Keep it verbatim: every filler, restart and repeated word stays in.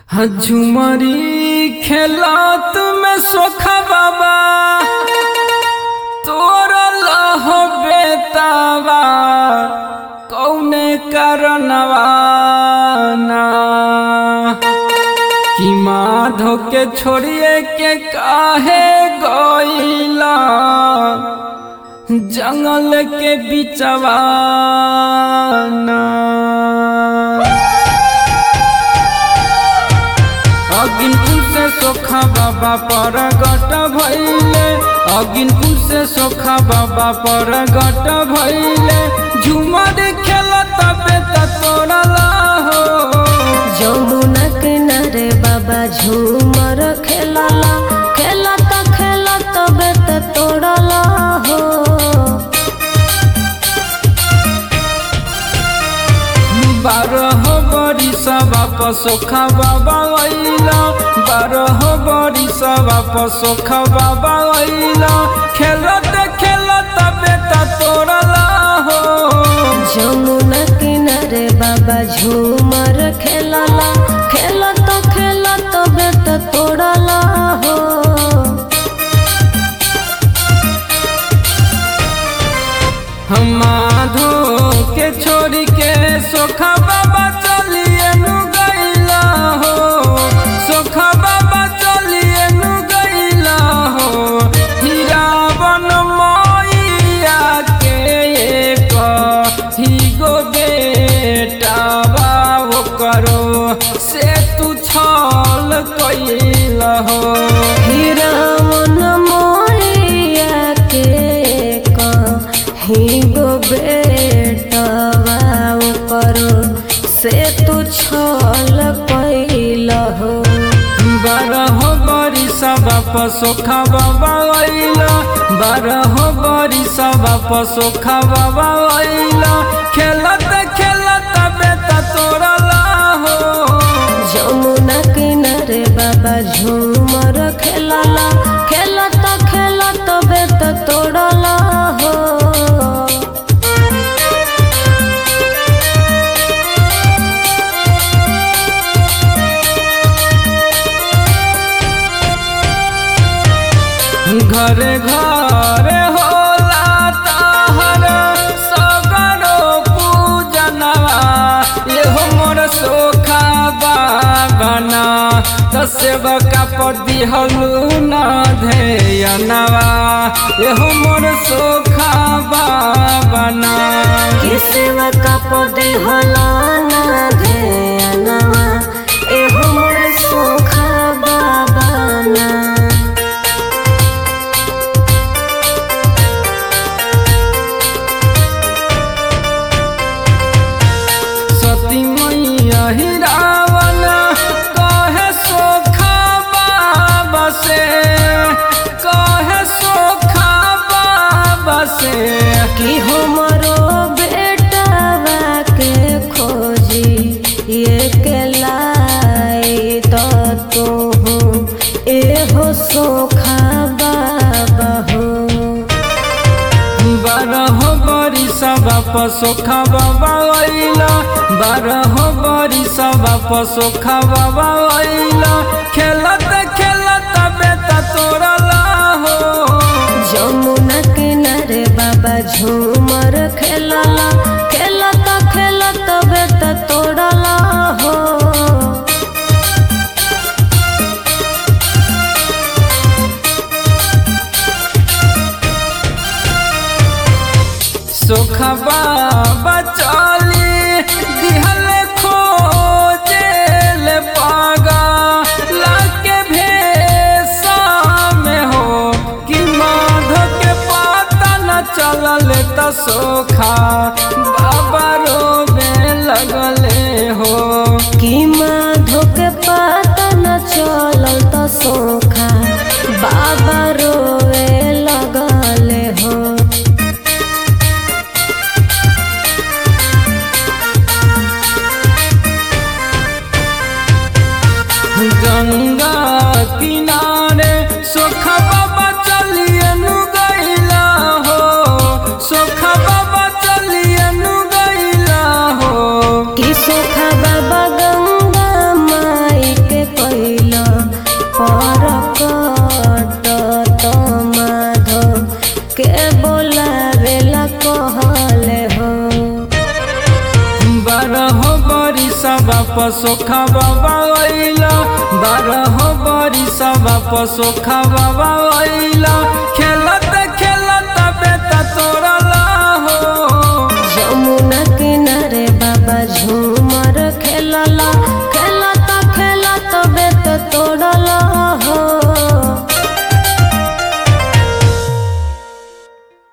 झुमरी खेलत में सोखा बाबा तोरा लहो बेतावा कौने कारणवा ना कि माधो के छोड़िए के काहे गइला जंगल के बिचवा ना। अगिनपुर से सोखा बाबा परगट भइले अगिनपुर से सोखा बाबा परगट भइले झुमर खेलत बेत तोरा हो जमुना किनारे बाबा झूमर खेलला खेलत खेलत बेत तोरा हो बारह बरिस बाप सोखा बाबा अइला बारह बरिस बाप सोखा बाबा अइला खेलत खेलत बेटा तोरा हो जमुना किनारे बाबा झूमर खेलला खेलत खेलत बेत तोरा हो हम माधो के छोड़ी के सोखा बाबा चलिए नु गइला हो सोखा बाबा चलिए नु गइला हो हीरावन मैया के एक ही गो बेटा बाबो करो से तू छल कइला हो हीरावन मैया के ही गो बेटवा करो से तू छल कैल हो बारह बरिस बाप सोखा बाबा अइला बारह बरिस बाप सोखा बाबा अइला खेलत खेलत बेटा तोरा हो जमुना किनारे बाबा झूमर खेलला खेलत खेलत बेत तोरा हो घरे घरे होला ताहर सगरो पूजनवा एहो मोर सोखा बाबना सेवका पर दिहलू न धेयनवा एहो मोर सोखा बाबना सेवका पर दिहला न धेयनवा एहो मोर सोखा बाबना रावण कहे सोखा बाबा से कहे सोखा बाबा से कि हमरो बेटवा के खोजी ये के लाई तो तू एहो सोखा बाबा हो बारह बरिस बाप सोखा बाबा अइला बारह बरिस बाप सोखा बाबा अइला खेलत खेलत बेटा तोरा हो जमुना किनारे बाबा झूमर खेलला खेलत खेलत बेत तोरा हो सोखा बाबा चली दिहल खोजेल पागा लाके भेसा में हो कि माधो के पता न चलल त सोखा बाबा रोबे लगले हो कि माधो के पता न चलल त सोखा बाबा रोवे लगले हो गंगा किनारे सोखा बाबा चलिए नु गइला हो सोखा बाबा चलिए नु गइला हो कि सोखा बाबा गंगा माई के पसोखा बाबा अइला बारह बरिसवा पसोखा बाबा अइला